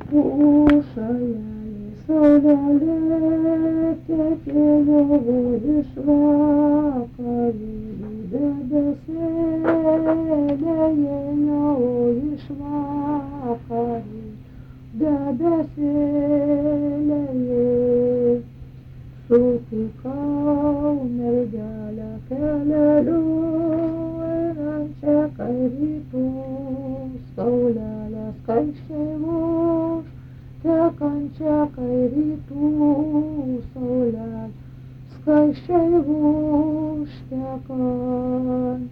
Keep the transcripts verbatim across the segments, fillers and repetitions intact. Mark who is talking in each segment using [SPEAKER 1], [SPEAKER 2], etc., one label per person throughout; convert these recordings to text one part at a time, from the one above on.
[SPEAKER 1] Pušalelė, saulelė tekėjo iš vakarų, debesėlė ėjo iš vakarų, debesėlė ėjo. Sutikau mergelę keleliu, einančią kairytus, saulelę skaisčiai už, tekančią kairytų, saulelę skaisčiai užtekant.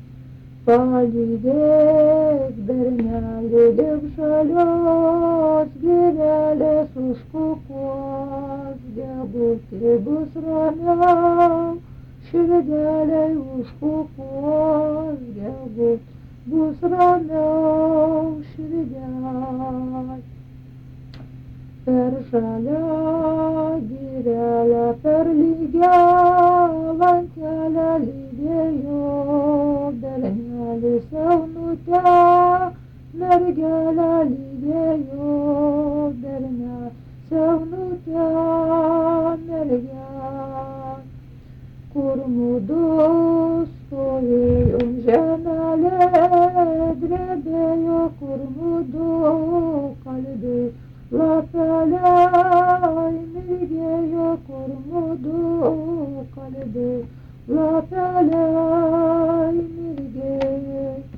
[SPEAKER 1] Palydėk bernelį lyg žalios gėlelės užkukuos, gegutė bus ramiau, širdeliai užkukuos, gegutė bus ramiau, širdelė. Per žalią girelę, per lygią lankelę lydėjo bernelis jaunutę, mergelę lydėjo bernelis jaunutę, mergelę. Kur mudu stovėjom, žemelė drebėjo, kur mudu kalbėjo, lapeliai mirgėjo, kur mudu kalbėjo, lapeliai mirgėjo.